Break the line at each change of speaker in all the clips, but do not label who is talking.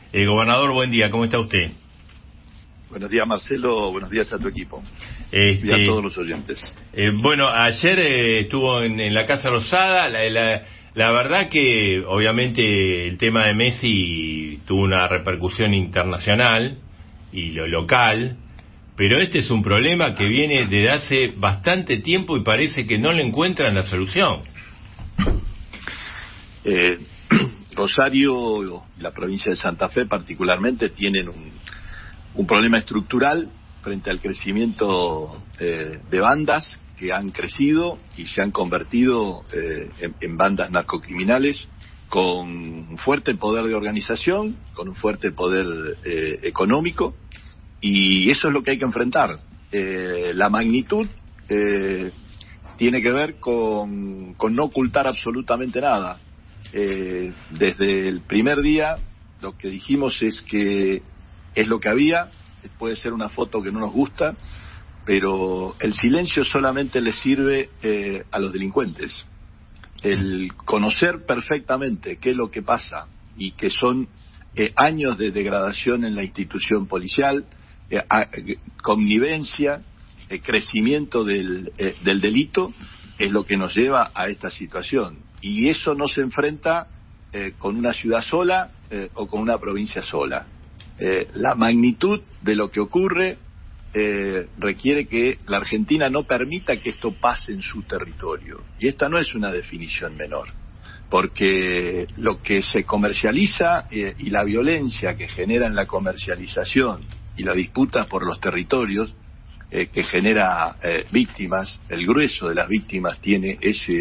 Gobernador, buen día, ¿cómo está usted?
Buenos días, Marcelo, buenos días a tu equipo y a todos los oyentes.
Bueno, ayer estuvo en la Casa Rosada. La verdad que obviamente el tema de Messi tuvo una repercusión internacional y lo local, pero este es un problema que viene desde hace bastante tiempo y parece que no le encuentran la solución.
Rosario, la provincia de Santa Fe particularmente, tienen un problema estructural frente al crecimiento de bandas que han crecido y se han convertido en bandas narcocriminales con un fuerte poder de organización, con un fuerte poder económico, y eso es lo que hay que enfrentar. La magnitud tiene que ver con no ocultar absolutamente nada. Desde el primer día lo que dijimos es que es lo que había. Puede ser una foto que no nos gusta, pero el silencio solamente le sirve a los delincuentes. El conocer perfectamente qué es lo que pasa y que son años de degradación en la institución policial, connivencia, crecimiento del delito, es lo que nos lleva a esta situación. Y eso no se enfrenta con una ciudad sola o con una provincia sola. La magnitud de lo que ocurre requiere que la Argentina no permita que esto pase en su territorio. Y esta no es una definición menor, porque lo que se comercializa y la violencia que genera en la comercialización y la disputa por los territorios que genera víctimas, el grueso de las víctimas tiene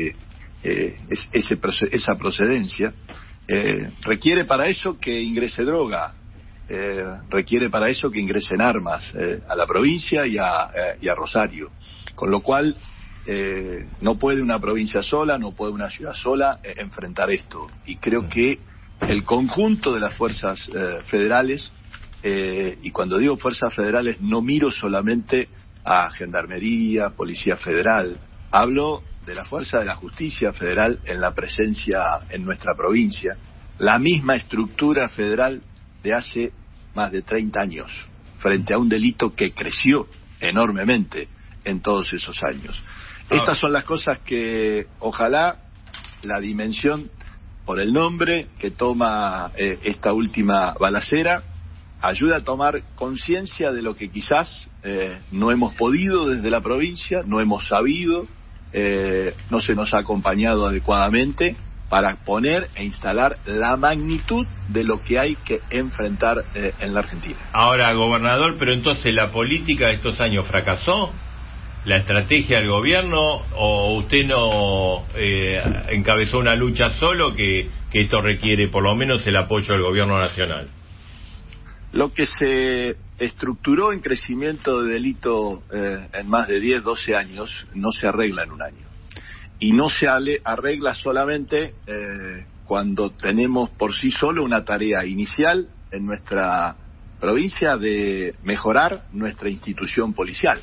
esa procedencia, requiere para eso que ingrese droga, requiere para eso que ingresen armas a la provincia y a Rosario, con lo cual no puede una provincia sola, no puede una ciudad sola enfrentar esto, y creo que el conjunto de las fuerzas federales, y cuando digo fuerzas federales no miro solamente a Gendarmería, Policía Federal, hablo de la fuerza de la justicia federal en la presencia en nuestra provincia, la misma estructura federal de hace más de 30 años, frente a un delito que creció enormemente en todos esos años. Estas son las cosas que ojalá la dimensión, por el nombre que toma esta última balacera, ayuda a tomar conciencia de lo que quizás no hemos podido desde la provincia, no hemos sabido, no se nos ha acompañado adecuadamente para poner e instalar la magnitud de lo que hay que enfrentar en la Argentina.
Ahora, gobernador, pero entonces la política de estos años fracasó, la estrategia del gobierno, o usted no encabezó una lucha solo que esto requiere por lo menos el apoyo del gobierno nacional.
Lo que se estructuró en crecimiento de delito en más de 10, 12 años no se arregla en un año. Y no se arregla solamente cuando tenemos por sí solo una tarea inicial en nuestra provincia de mejorar nuestra institución policial.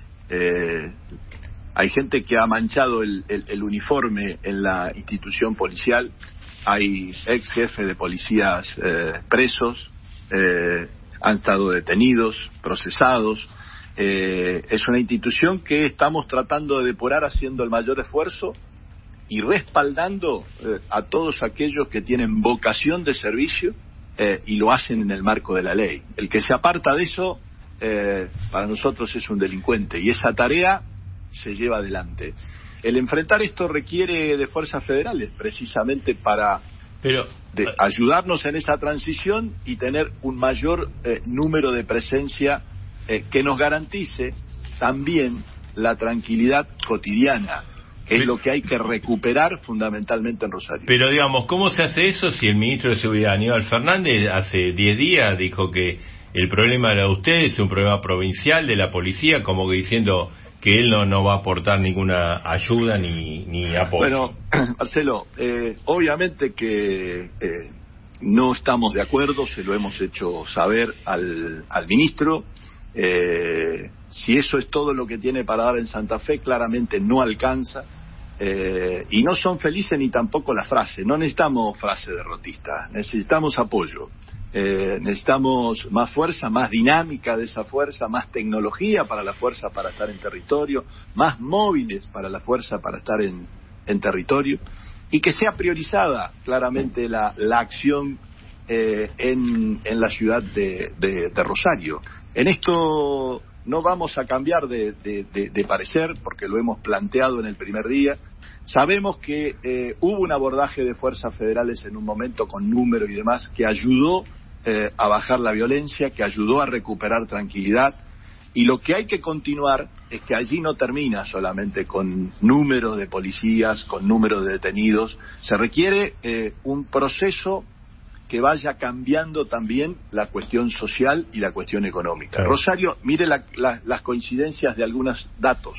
Hay gente que ha manchado el uniforme en la institución policial, hay ex jefes de policías presos, han estado detenidos, procesados. Es una institución que estamos tratando de depurar haciendo el mayor esfuerzo y respaldando a todos aquellos que tienen vocación de servicio y lo hacen en el marco de la ley. El que se aparta de eso para nosotros es un delincuente, y esa tarea se lleva adelante. El enfrentar esto requiere de fuerzas federales precisamente para ayudarnos en esa transición y tener un mayor número de presencia que nos garantice también la tranquilidad cotidiana, que es lo que hay que recuperar fundamentalmente en Rosario.
Pero digamos, ¿cómo se hace eso si el ministro de Seguridad, Aníbal Fernández, hace 10 días dijo que el problema era de ustedes, es un problema provincial de la policía, como que diciendo que él no va a aportar ninguna ayuda ni apoyo?
Bueno, Marcelo, obviamente que no estamos de acuerdo, se lo hemos hecho saber al ministro. Si eso es todo lo que tiene para dar en Santa Fe, claramente no alcanza, y no son felices ni tampoco las frases. No necesitamos frases derrotistas, necesitamos apoyo. Necesitamos más fuerza, más dinámica de esa fuerza, más tecnología para la fuerza para estar en territorio, más móviles para la fuerza para estar en territorio, y que sea priorizada claramente la acción en la ciudad de Rosario. En esto no vamos a cambiar de parecer, porque lo hemos planteado en el primer día. Sabemos que hubo un abordaje de fuerzas federales en un momento con número y demás que ayudó a bajar la violencia, que ayudó a recuperar tranquilidad, y lo que hay que continuar es que allí no termina solamente con números de policías, con números de detenidos. Se requiere un proceso que vaya cambiando también la cuestión social y la cuestión económica.
Claro.
Rosario, mire las coincidencias de algunos datos.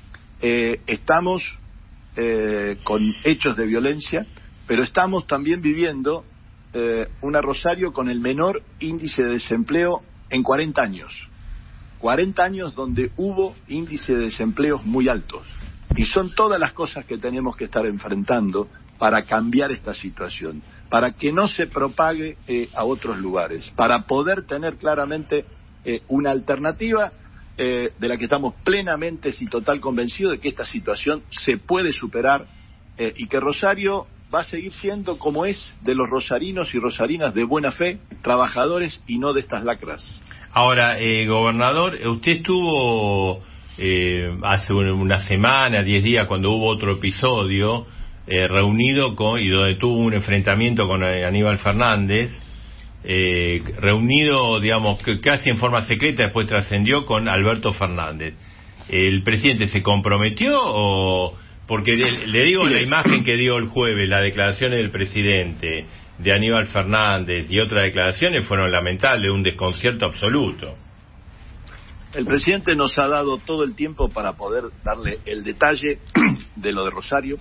Estamos con hechos de violencia, pero estamos también viviendo una Rosario con el menor índice de desempleo en 40 años. 40 años donde hubo índice de desempleos muy altos. Y son todas las cosas que tenemos que estar enfrentando para cambiar esta situación, para que no se propague a otros lugares, para poder tener claramente una alternativa de la que estamos plenamente y total convencidos de que esta situación se puede superar y que Rosario va a seguir siendo como es, de los rosarinos y rosarinas de buena fe, trabajadores y no de estas lacras.
Ahora, gobernador, usted estuvo hace una semana, 10 días, cuando hubo otro episodio, reunido y donde tuvo un enfrentamiento con Aníbal Fernández, reunido, digamos, casi en forma secreta, después trascendió con Alberto Fernández. ¿El presidente se comprometió o...? Porque le digo, la imagen que dio el jueves, las declaraciones del presidente, de Aníbal Fernández y otras declaraciones fueron lamentables, un desconcierto absoluto.
El presidente nos ha dado todo el tiempo para poder darle el detalle de lo de Rosario.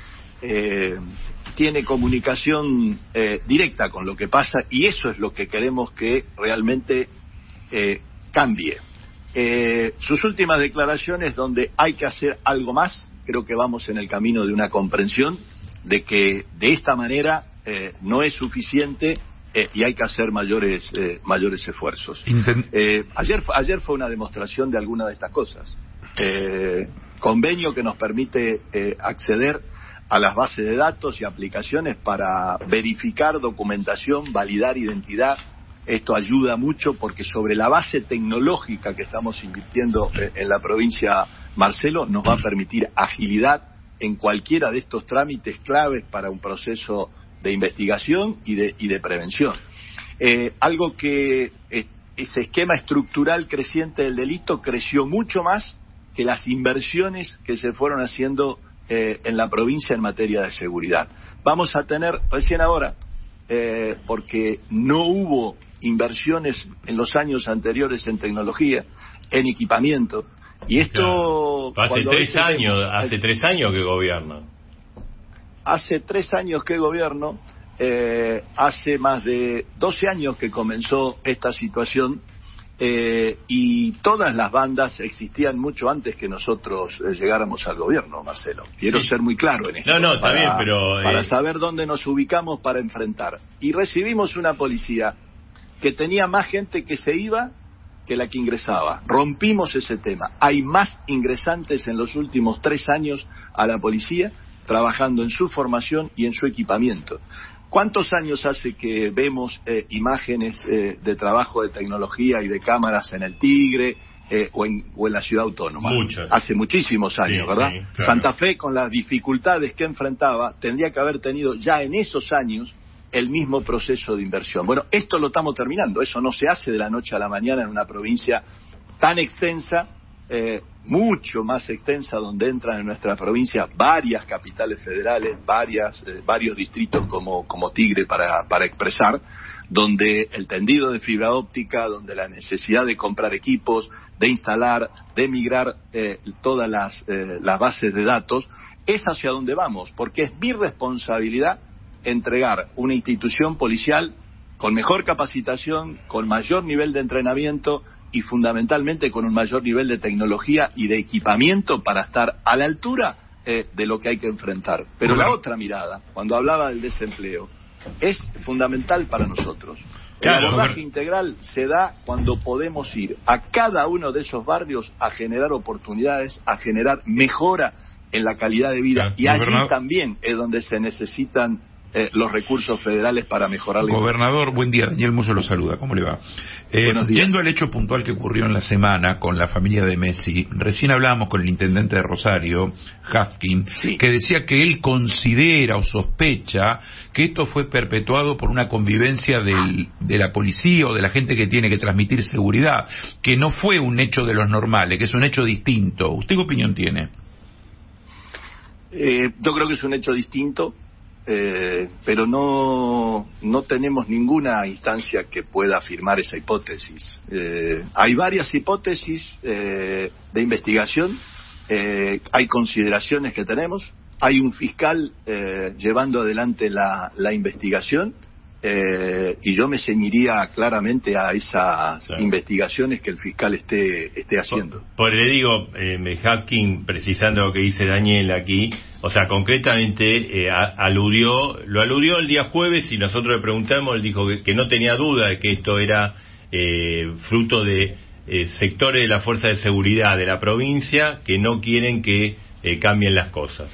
Tiene comunicación directa con lo que pasa y eso es lo que queremos que realmente cambie. Sus últimas declaraciones, donde hay que hacer algo más, creo que vamos en el camino de una comprensión de que de esta manera no es suficiente y hay que hacer mayores esfuerzos. Ayer fue una demostración de alguna de estas cosas. Convenio que nos permite acceder a las bases de datos y aplicaciones para verificar documentación, validar identidad. Esto ayuda mucho porque sobre la base tecnológica que estamos invirtiendo en la provincia, Marcelo, nos va a permitir agilidad en cualquiera de estos trámites claves para un proceso de investigación y de prevención. Algo que ese esquema estructural creciente del delito creció mucho más que las inversiones que se fueron haciendo en la provincia en materia de seguridad. Vamos a tener recién ahora, porque no hubo inversiones en los años anteriores en tecnología, en equipamiento, y esto...
Claro. Hace 3 años que gobierna.
Hace 3 años que gobierno, hace más de 12 años que comenzó esta situación, y todas las bandas existían mucho antes que nosotros llegáramos al gobierno, Marcelo. Quiero ser muy claro en esto.
Está bien, pero...
Para saber dónde nos ubicamos para enfrentar. Y recibimos una policía que tenía más gente que se iba que la que ingresaba. Rompimos ese tema. Hay más ingresantes en los últimos 3 años a la policía, trabajando en su formación y en su equipamiento. ¿Cuántos años hace que vemos imágenes de trabajo de tecnología y de cámaras en el Tigre o en la ciudad autónoma?
Muchos.
Hace muchísimos años, sí, ¿verdad?
Sí, claro.
Santa Fe, con las dificultades que enfrentaba, tendría que haber tenido ya en esos años el mismo proceso de inversión. Bueno, esto lo estamos terminando. Eso no se hace de la noche a la mañana en una provincia tan extensa, mucho más extensa, donde entran en nuestra provincia varias capitales federales, varios distritos como Tigre para expresar, donde el tendido de fibra óptica, donde la necesidad de comprar equipos, de instalar, de migrar todas las bases de datos, es hacia donde vamos, porque es mi responsabilidad entregar una institución policial con mejor capacitación, con mayor nivel de entrenamiento y fundamentalmente con un mayor nivel de tecnología y de equipamiento para estar a la altura de lo que hay que enfrentar. Pero la otra mirada, cuando hablaba del desempleo, es fundamental para nosotros. El abordaje integral se da cuando podemos ir a cada uno de esos barrios a generar oportunidades, a generar mejora en la calidad de vida. Y allí también es donde se necesitan los recursos federales para mejorar la
Gobernador, buen día. Daniel Musso lo saluda. ¿Cómo le va? Yendo al hecho puntual que ocurrió en la semana con la familia de Messi, recién hablábamos con el intendente de Rosario, Hafkin, que decía que él considera o sospecha que esto fue perpetuado por una convivencia de la policía o de la gente que tiene que transmitir seguridad, que no fue un hecho de los normales, que es un hecho distinto. ¿Usted qué opinión tiene?
Yo creo que es un hecho distinto. Pero no tenemos ninguna instancia que pueda afirmar esa hipótesis. Hay varias hipótesis de investigación, hay consideraciones que tenemos, hay un fiscal llevando adelante la investigación, y yo me ceñiría claramente a esas investigaciones que el fiscal esté haciendo.
Por le digo, Hapkin, precisando lo que dice Daniel aquí, o sea, concretamente lo aludió el día jueves y nosotros le preguntamos, él dijo que no tenía duda de que esto era fruto de sectores de la fuerza de seguridad de la provincia que no quieren que cambien las cosas.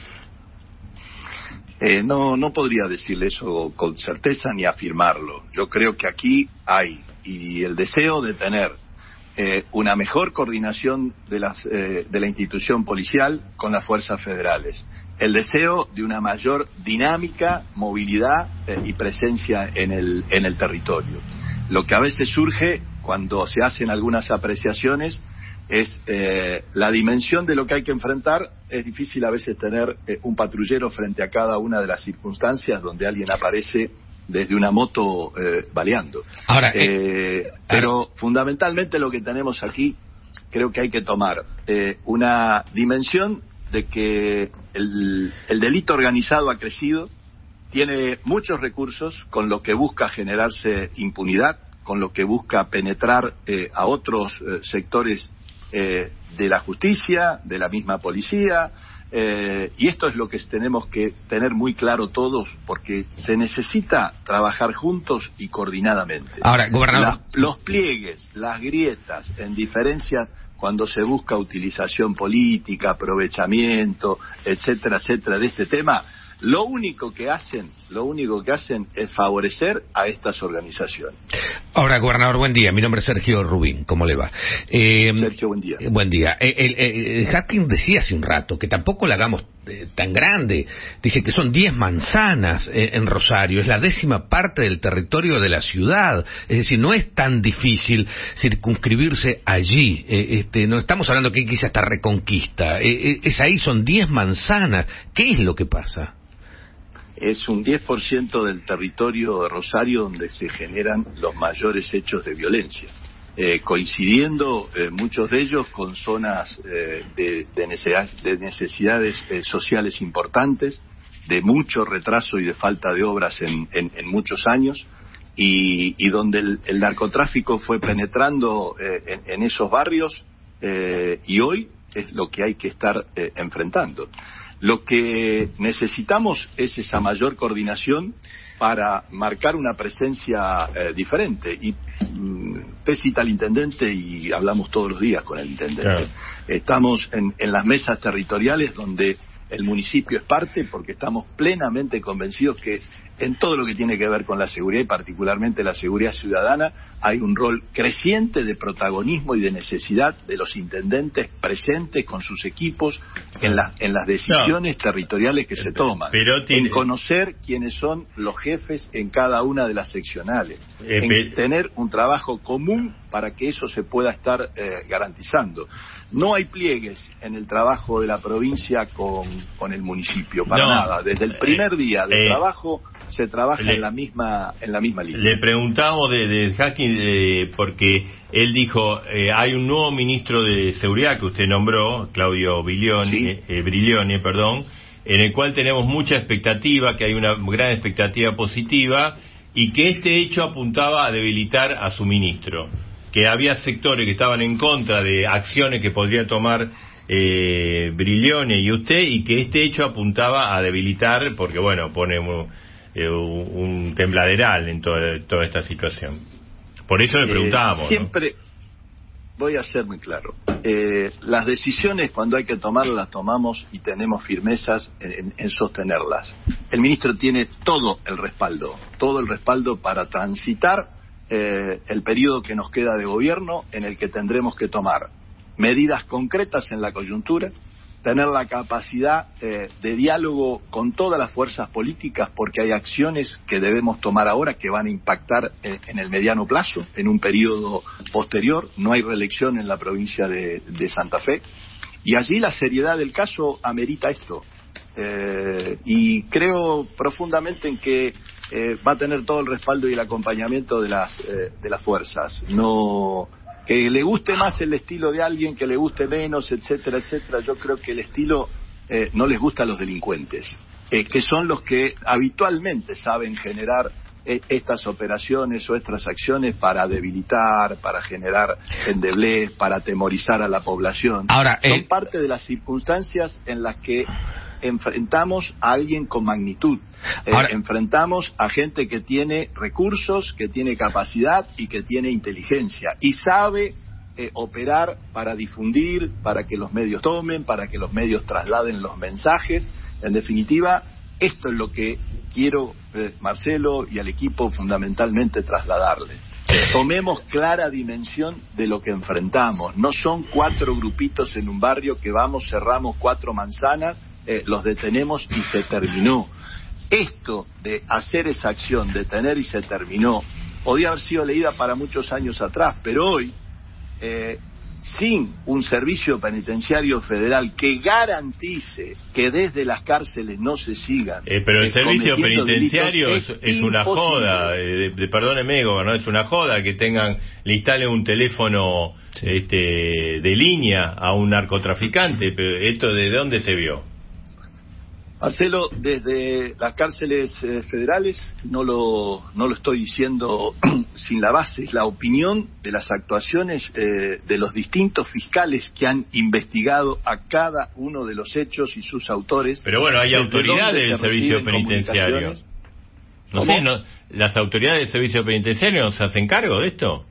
No podría decirle eso con certeza ni afirmarlo. Yo creo que aquí hay y el deseo de tener una mejor coordinación de la institución policial con las fuerzas federales, el deseo de una mayor dinámica, movilidad y presencia en el territorio. Lo que a veces surge cuando se hacen algunas apreciaciones es la dimensión de lo que hay que enfrentar. Es difícil a veces tener un patrullero frente a cada una de las circunstancias donde alguien aparece desde una moto baleando.
Ahora,
pero fundamentalmente lo que tenemos aquí, creo que hay que tomar una dimensión de que el delito organizado ha crecido, tiene muchos recursos, con lo que busca generarse impunidad, con lo que busca penetrar a otros sectores de la justicia, de la misma policía, y esto es lo que tenemos que tener muy claro todos, porque se necesita trabajar juntos y coordinadamente.
Ahora, gobernador,
los pliegues, las grietas en diferencias cuando se busca utilización política, aprovechamiento, etcétera, etcétera, de este tema, lo único que hacen es favorecer a estas organizaciones.
Ahora, gobernador, buen día. Mi nombre es Sergio Rubín. ¿Cómo le va?
Sergio, buen día.
Buen día. Hapkin decía hace un rato que tampoco la hagamos tan grande. Dice que son 10 manzanas en Rosario. Es la 10ª parte del territorio de la ciudad. Es decir, no es tan difícil circunscribirse allí. No estamos hablando que hay que irse hasta Reconquista. Es ahí, son 10 manzanas. ¿Qué es lo que pasa?
Es un 10% del territorio de Rosario donde se generan los mayores hechos de violencia, coincidiendo muchos de ellos con zonas de necesidades sociales importantes, de mucho retraso y de falta de obras en muchos años, y donde el narcotráfico fue penetrando en esos barrios, y hoy es lo que hay que estar enfrentando. Lo que necesitamos es esa mayor coordinación para marcar una presencia diferente. Y usted cita al intendente y hablamos todos los días con el intendente. Claro. Estamos en las mesas territoriales donde el municipio es parte, porque estamos plenamente convencidos que en todo lo que tiene que ver con la seguridad y particularmente la seguridad ciudadana hay un rol creciente de protagonismo y de necesidad de los intendentes presentes con sus equipos en las decisiones territoriales que se toman, en conocer quiénes son los jefes en cada una de las seccionales, en tener un trabajo común para que eso se pueda estar garantizando. No hay pliegues en el trabajo de la provincia con el municipio, para nada. Desde el primer día del trabajo se trabaja en la misma línea.
Le preguntamos de Hapkin porque él dijo, hay un nuevo ministro de Seguridad que usted nombró, Claudio Briglione, en el cual tenemos mucha expectativa, que hay una gran expectativa positiva, y que este hecho apuntaba a debilitar a su ministro, que había sectores que estaban en contra de acciones que podría tomar Briglione y usted, y que este hecho apuntaba a debilitar, porque bueno, pone un tembladeral en toda esta situación. Por eso le preguntábamos.
Siempre, voy a ser muy claro, las decisiones cuando hay que tomarlas, las tomamos y tenemos firmezas en sostenerlas. El ministro tiene todo el respaldo para transitar el periodo que nos queda de gobierno, en el que tendremos que tomar medidas concretas en la coyuntura, tener la capacidad de diálogo con todas las fuerzas políticas, porque hay acciones que debemos tomar ahora que van a impactar en el mediano plazo, en un periodo posterior. No hay reelección en la provincia de Santa Fe, y allí la seriedad del caso amerita esto, y creo profundamente en que va a tener todo el respaldo y el acompañamiento de las fuerzas. No que le guste más el estilo de alguien, que le guste menos, etcétera, etcétera. Yo creo que el estilo no les gusta a los delincuentes, que son los que habitualmente saben generar estas operaciones o estas acciones para debilitar, para generar endeblez, para atemorizar a la población.
Ahora,
son parte de las circunstancias en las que enfrentamos a alguien con magnitud. Enfrentamos a gente que tiene recursos, que tiene capacidad y que tiene inteligencia y sabe operar para difundir, para que los medios tomen, para que los medios trasladen los mensajes. En definitiva, esto es lo que quiero, Marcelo, y al equipo fundamentalmente trasladarle. Tomemos clara dimensión de lo que enfrentamos. No son 4 grupitos en un barrio que vamos, cerramos 4 manzanas, los detenemos y se terminó. Esto de hacer esa acción, detener y se terminó, podía haber sido leída para muchos años atrás, pero hoy, sin un servicio penitenciario federal que garantice que desde las cárceles no se sigan
pero el servicio penitenciario
delitos,
es una joda, perdóneme, gobernador, es una joda que le instalen un teléfono de línea a un narcotraficante. Pero ¿esto de dónde se vio?
Marcelo, desde las cárceles federales, no lo estoy diciendo sin la base, es la opinión de las actuaciones de los distintos fiscales que han investigado a cada uno de los hechos y sus autores.
Pero bueno, hay autoridades del servicio penitenciario. No sé, ¿las autoridades del servicio penitenciario no se hacen cargo de esto?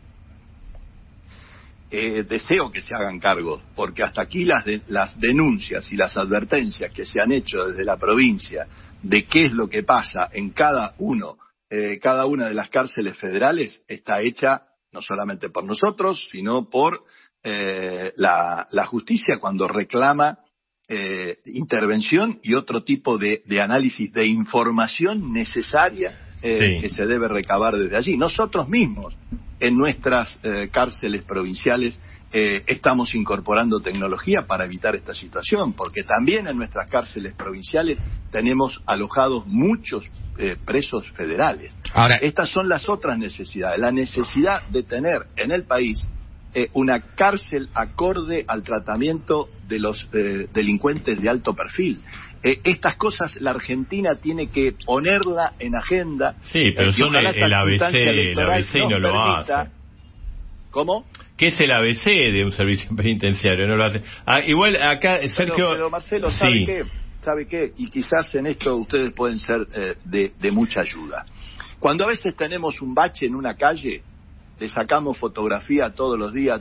Deseo que se hagan cargo, porque hasta aquí las denuncias y las advertencias que se han hecho desde la provincia de qué es lo que pasa en cada una de las cárceles federales está hecha no solamente por nosotros, sino por la justicia cuando reclama intervención y otro tipo de análisis de información necesaria que se debe recabar desde allí. Nosotros mismos en nuestras cárceles provinciales estamos incorporando tecnología para evitar esta situación, porque también en nuestras cárceles provinciales tenemos alojados muchos presos federales.
Ahora,
estas son las otras necesidades, la necesidad de tener en el país una cárcel acorde al tratamiento de los delincuentes de alto perfil. Estas cosas la Argentina tiene que ponerla en agenda.
Sí, pero son el ABC no lo hace.
¿Cómo?
¿Qué es el ABC de un servicio penitenciario? No lo hace. Igual acá, Sergio...
Pero Marcelo, ¿sabe qué? Y quizás en esto ustedes pueden ser de mucha ayuda. Cuando a veces tenemos un bache en una calle, le sacamos fotografía todos los días,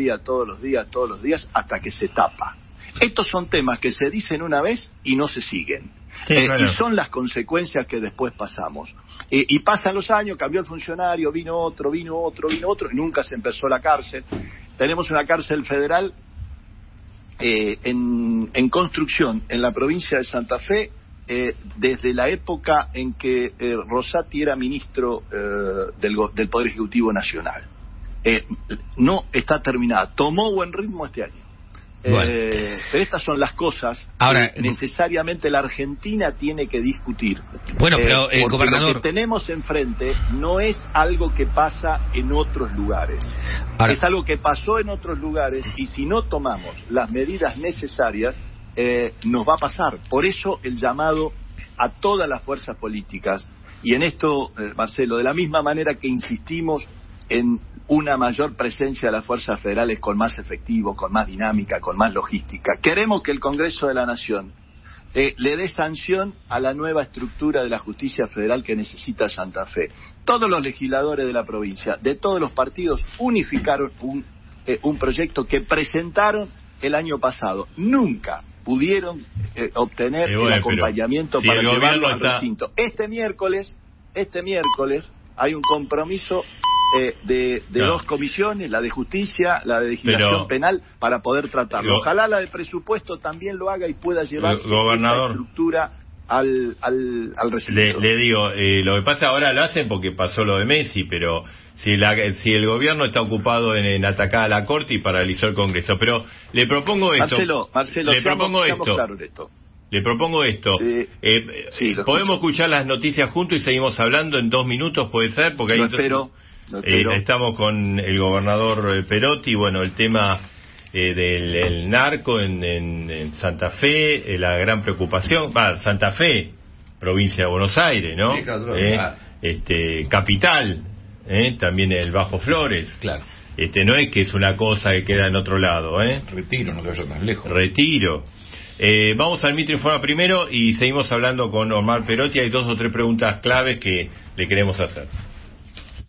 hasta que se tapa. Estos son temas que se dicen una vez y no se siguen.
Sí, claro.
Y son las consecuencias que después pasamos. Y pasan los años, cambió el funcionario, vino otro, y nunca se empezó la cárcel. Tenemos una cárcel federal en construcción en la provincia de Santa Fe, desde la época en que Rosati era ministro del Poder Ejecutivo Nacional. No está terminada, tomó buen ritmo este año.
Bueno.
Pero estas son las cosas
ahora,
que necesariamente la Argentina tiene que discutir.
Bueno, pero
porque
gobernador,
lo que tenemos enfrente no es algo que pasa en otros lugares.
Ahora,
es algo que pasó en otros lugares y si no tomamos las medidas necesarias nos va a pasar. Por eso el llamado a todas las fuerzas políticas, y en esto, Marcelo, de la misma manera que insistimos en una mayor presencia de las fuerzas federales con más efectivo, con más dinámica, con más logística. Queremos que el Congreso de la Nación le dé sanción a la nueva estructura de la justicia federal que necesita Santa Fe. Todos los legisladores de la provincia, de todos los partidos, unificaron un proyecto que presentaron el año pasado. Nunca pudieron obtener el acompañamiento para llevarlo al recinto. Este miércoles hay un compromiso de dos comisiones, la de justicia, la de legislación penal, para poder tratarlo. Ojalá la de presupuesto también lo haga y pueda llevarse esa estructura al recinto.
Le digo, lo que pasa ahora lo hacen porque pasó lo de Messi, pero si el gobierno está ocupado en atacar a la Corte y paralizó el Congreso. Pero le propongo esto.
Marcelo,
le propongo esto.
Claro en esto.
Le propongo esto. Sí, podemos escuchar las noticias juntos y seguimos hablando en 2 minutos, ¿puede ser? Porque ahí
espero.
Estamos con el gobernador Perotti, bueno, el tema del narco en Santa Fe, la gran preocupación, Santa Fe, provincia de Buenos Aires, ¿no?
Sí, claro,
capital, también el Bajo Flores.
Claro.
No es que es una cosa que queda en otro lado,
Retiro, no vaya tan lejos.
Retiro. Vamos al Mitre Informa primero y seguimos hablando con Omar Perotti. Hay 2 o 3 preguntas claves que le queremos hacer.